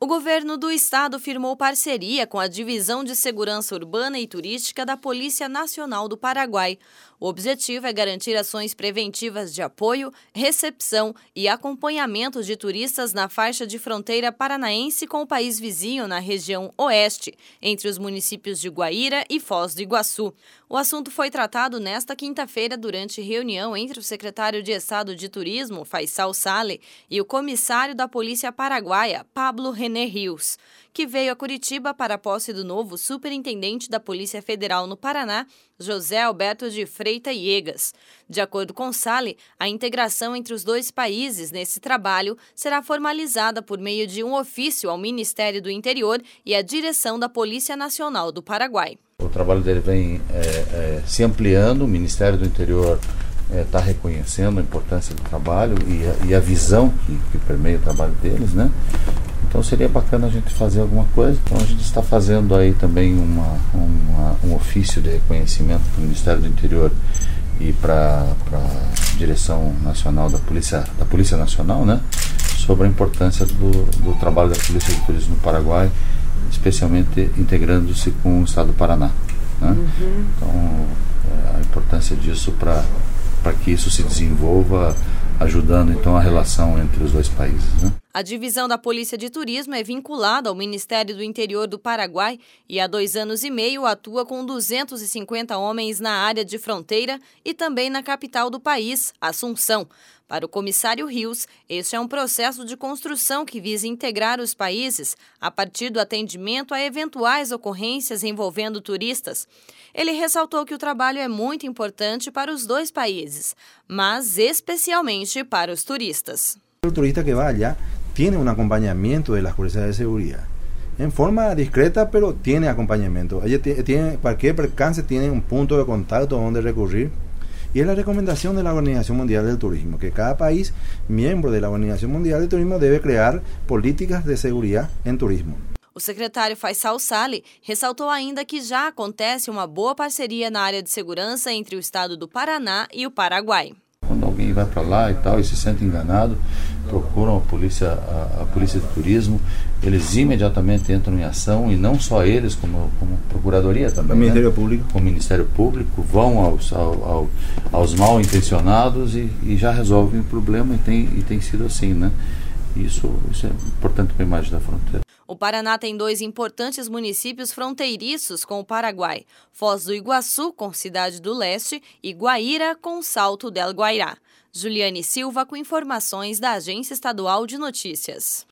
O governo do estado firmou parceria com a Divisão de Segurança Urbana e Turística da Polícia Nacional do Paraguai. O objetivo é garantir ações preventivas de apoio, recepção e acompanhamento de turistas na faixa de fronteira paranaense com o país vizinho na região oeste, entre os municípios de Guaíra e Foz do Iguaçu. O assunto foi tratado nesta quinta-feira durante reunião entre o secretário de Estado de Turismo, Faisal Saleh, e o comissário da Polícia Paraguaia, Pablo René Rios, que veio a Curitiba para a posse do novo superintendente da Polícia Federal no Paraná, José Alberto de Freitas Iegas. De acordo com Saleh, a integração entre os dois países nesse trabalho será formalizada por meio de um ofício ao Ministério do Interior e à direção da Polícia Nacional do Paraguai. O trabalho dele vem se ampliando, o Ministério do Interior está reconhecendo a importância do trabalho e a visão que permeia o trabalho deles, né? Então seria bacana a gente fazer alguma coisa. Então a gente está fazendo aí também um ofício de reconhecimento para o Ministério do Interior e para a Direção Nacional da Polícia Nacional, né? Sobre a importância do trabalho da Polícia de Turismo no Paraguai, especialmente integrando-se com o estado do Paraná, né? Então a importância disso para que isso se desenvolva, ajudando então a relação entre os dois países, né? A divisão da Polícia de Turismo é vinculada ao Ministério do Interior do Paraguai e há 2 anos e meio atua com 250 homens na área de fronteira e também na capital do país, Assunção. Para o comissário Rios, este é um processo de construção que visa integrar os países a partir do atendimento a eventuais ocorrências envolvendo turistas. Ele ressaltou que o trabalho é muito importante para os dois países, mas especialmente para os turistas. O turista que vai allá tiene un acompañamiento de las fuerzas de seguridad, en forma discreta, pero tiene acompañamiento. Cualquier percance tiene un punto de contacto donde recurrir. Y es la recomendación de la Organización Mundial del Turismo, que cada país miembro de la Organización Mundial del Turismo debe crear políticas de seguridad en turismo. O secretário Faisal Saleh ressaltou ainda que já acontece uma boa parceria na área de segurança entre o estado do Paraná e o Paraguai. Quando alguém vai para lá e tal e se sente enganado, procuram a polícia de turismo, eles imediatamente entram em ação, e não só eles, como procuradoria também, o Ministério né? Público. O Ministério Público vão aos mal intencionados e já resolvem o problema, e tem sido assim, né? Isso é importante para a imagem da fronteira. O Paraná tem 2 importantes municípios fronteiriços com o Paraguai: Foz do Iguaçu, com Cidade do Leste, e Guaíra, com Salto del Guairá. Juliane Silva, com informações da Agência Estadual de Notícias.